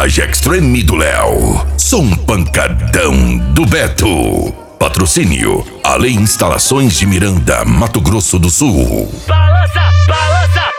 Garage Extreme do Léo. Som pancadão do Beto. Patrocínio Ale Instalações de Miranda, Mato Grosso do Sul. Balança, balança.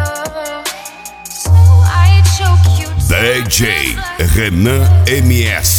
DJ Renan MS.